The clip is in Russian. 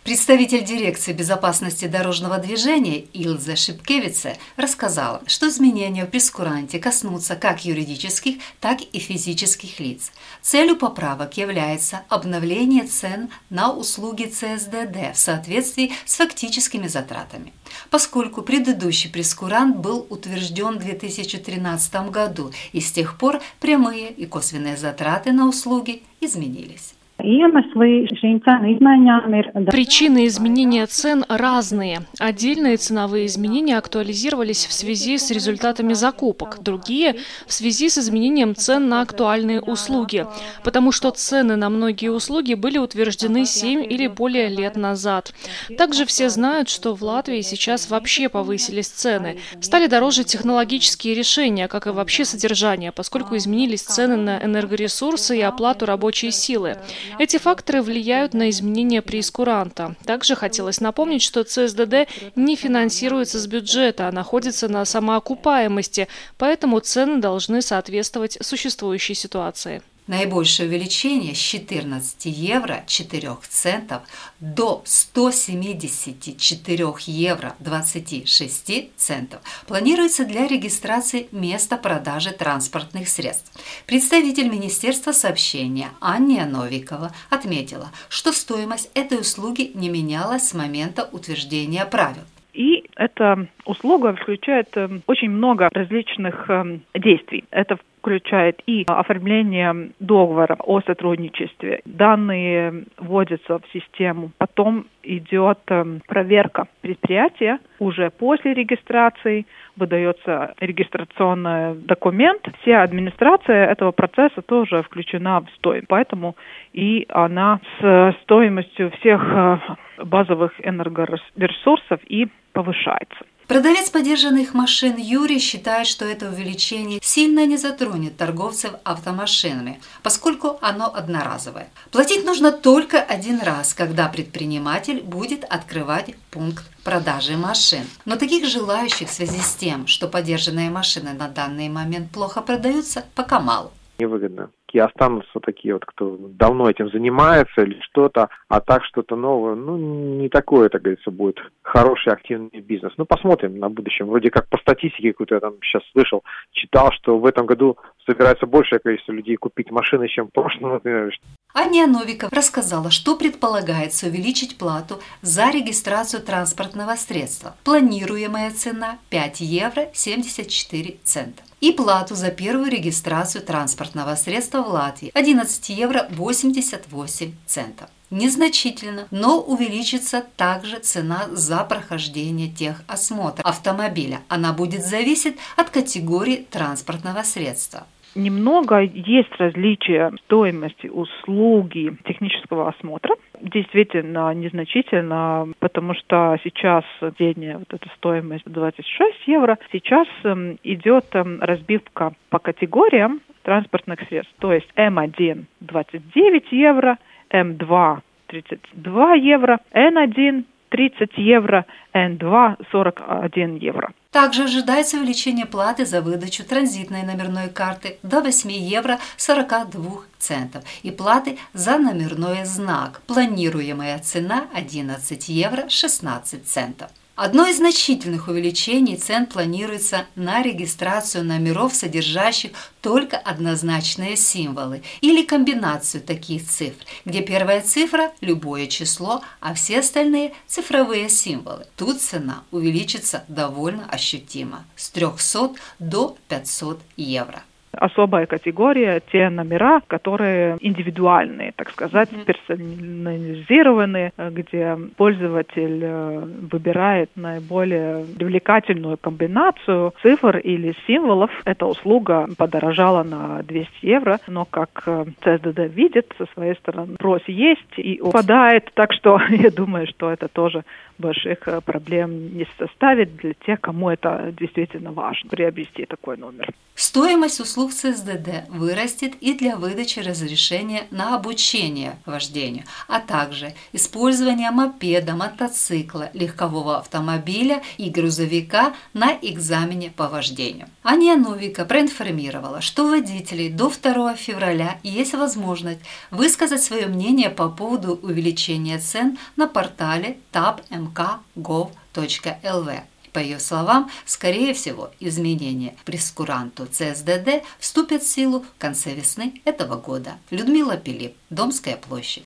Представитель дирекции безопасности дорожного движения Илза Шипкевице рассказала, что изменения в прейскуранте коснутся как юридических, так и физических лиц. Целью поправок является обновление цен на услуги ЦСДД в соответствии с фактическими затратами. Поскольку предыдущий прейскурант был утвержден в 2013 году, и с тех пор прямые и косвенные затраты на услуги изменились. Причины изменения цен разные. Отдельные ценовые изменения актуализировались в связи с результатами закупок, другие – в связи с изменением цен на актуальные услуги, потому что цены на многие услуги были утверждены 7 или более лет назад. Также все знают, что в Латвии сейчас вообще повысились цены. Стали дороже технологические решения, как и вообще содержание, поскольку изменились цены на энергоресурсы и оплату рабочей силы. Эти факторы влияют на изменение прейскуранта. Также хотелось напомнить, что ЦСДД не финансируется с бюджета, а находится на самоокупаемости, поэтому цены должны соответствовать существующей ситуации. Наибольшее увеличение с 14 евро 4 центов до 174 евро 26 центов планируется для регистрации места продажи транспортных средств. Представитель Министерства сообщения Анния Новикова отметила, что стоимость этой услуги не менялась с момента утверждения правил. И эта услуга включает очень много различных действий. Это включает и оформление договора о сотрудничестве. Данные вводятся в систему. Потом идет проверка предприятия. Уже после регистрации выдается регистрационный документ. Вся администрация этого процесса тоже включена в стоимость. Поэтому и она с стоимостью всех базовых энергоресурсов и повышается. Продавец подержанных машин Юрий считает, что это увеличение сильно не затронет торговцев автомашинами, поскольку оно одноразовое. Платить нужно только один раз, когда предприниматель будет открывать пункт продажи машин. Но таких желающих в связи с тем, что подержанные машины на данный момент плохо продаются, пока мало. Невыгодно. И останутся такие вот, кто давно этим занимается или что-то, а так что-то новое, не такое, так говорится, будет хороший активный бизнес. Посмотрим на будущем. Вроде как по статистике какой-то я там сейчас слышал, читал, что в этом году собирается большее количество людей купить машины, чем в прошлом, например. Анния Новикова рассказала, что предполагается увеличить плату за регистрацию транспортного средства. Планируемая цена 5 евро 74 цента. И плату за первую регистрацию транспортного средства в Латвии 11 евро 88 центов. Незначительно, но увеличится также цена за прохождение техосмотра автомобиля. Она будет зависеть от категории транспортного средства. Немного есть различия в стоимости услуги технического осмотра. Действительно незначительно, потому что сейчас средняя эта стоимость 26 евро. Сейчас идет разбивка по категориям транспортных средств. То есть М1 29 евро, М2 32 евро, Н1 30 евро, Н2 41 евро. Также ожидается увеличение платы за выдачу транзитной номерной карты до 8 евро 42 центов и платы за номерной знак. Планируемая цена 11 евро 16 центов. Одно из значительных увеличений цен планируется на регистрацию номеров, содержащих только однозначные символы или комбинацию таких цифр, где первая цифра – любое число, а все остальные – цифровые символы. Тут цена увеличится довольно ощутимо – с 300 до 500 евро. Особая категория – те номера, которые индивидуальные, так сказать, персонализированные, где пользователь выбирает наиболее привлекательную комбинацию цифр или символов. Эта услуга подорожала на 200 евро, но как ЦСДД видит, со своей стороны спрос есть и упадает, так что я думаю, что это тоже больших проблем не составит для тех, кому это действительно важно, приобрести такой номер. Стоимость услуги услуг ЦСДД вырастет и для выдачи разрешения на обучение вождению, а также использование мопеда, мотоцикла, легкового автомобиля и грузовика на экзамене по вождению. Ания Новика проинформировала, что у водителей до 2 февраля есть возможность высказать свое мнение по поводу увеличения цен на портале tab.mk.gov.lv. По ее словам, скорее всего, изменения прескуранту ЦСДД вступят в силу в конце весны этого года. Людмила Пилип, Домская площадь.